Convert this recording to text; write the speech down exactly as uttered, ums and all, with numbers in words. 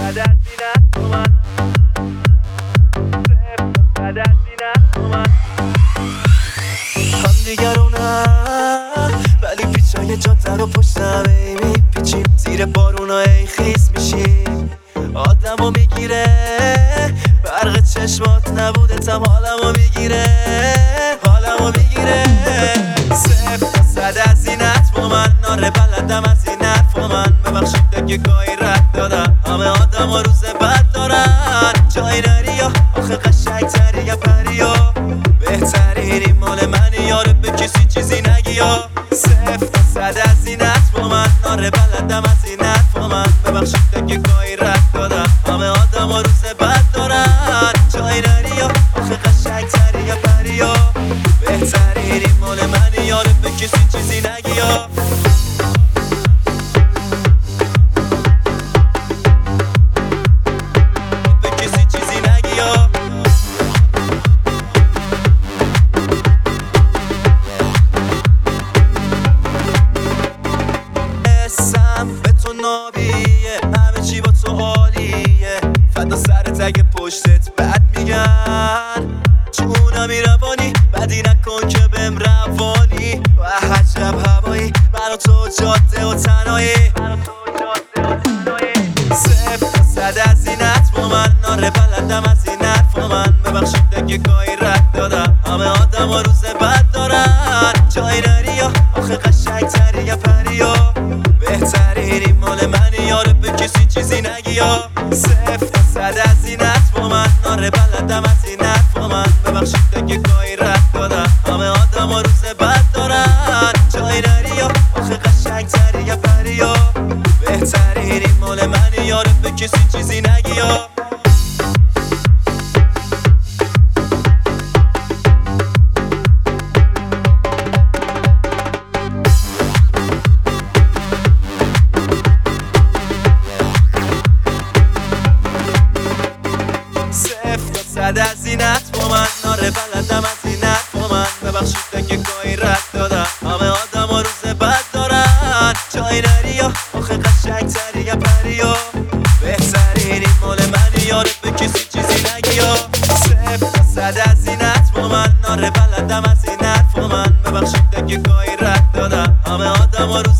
صد از زینت با من، صد از زینت با من. هم دیگرونم ولی پیچای جاده رو پشتم ای میپیچیم، زیر بارونا ای خیس میشیم. آدمو میگیره برق چشمات، نبودتم حالمو میگیره، حالمو میگیره. صفر تا صد از زینت با من، ناره بلدم از این حرفا من. ببخشید اگه گاهی رد دادم، همه آدم ها روز بد دارن. جایی نری یا آخه قشنگ تری یا پری یا بهترین، این مال منی یاره، به کسی چیزی نگی یا. صفر تا صد از زینت با من، ناره بلدم از این حرفا من. ببخشید اگه گاهی رد دادم، همه آدم ها روز بد دارن. جایی نری یا آخه قشنگ تری یا پری یا بهترین، این مال منی یاره، به کسی چیزی نگی یا. به کسی چیزی نگی یا. اسم به تو نابیه، همه چی با تو عالیه. فدا سرت اگه پشتت بد میگن، جونمی روانی بدی نکن که بهم روانی. و عجب هوایی من و تو جاده و تنهایی، صفر تا صد از زینت با من، ناره بلدم از این حرفا من. ببخشید اگه گاهی رد دادم، همه آدم ها روز بد دارن. جایی نری یا آخه قشنگ تری یا پری یا بهترین، این مال منی یاره، به کسی چیزی نگی یا. صفر تا صد از زینت با من، ناره بلدم از این حرفا من. ببخشید اگه گاهی رد دادم، همه آدم ها روز بد دارن. جایی نری یا آخه قشنگ تری یا پری یا بهترین، این مال منی یاره، به کسی چیزی نگی یا. صد از زینت با من، ناره بلدم از این حرفا من. ببخشید اگه گاهی رد دادم، همه آدم ها روز بد دارن. جایی نری یا آخه قشنگ تری یا پری یا بهترین، این مال منی یاره، به کسی چیزی نگی یا. صفر تا صد از زینت با من، ناره بلدم از این حرفا من. ببخشید اگه گاهی رد دادم، همه آدم ها روز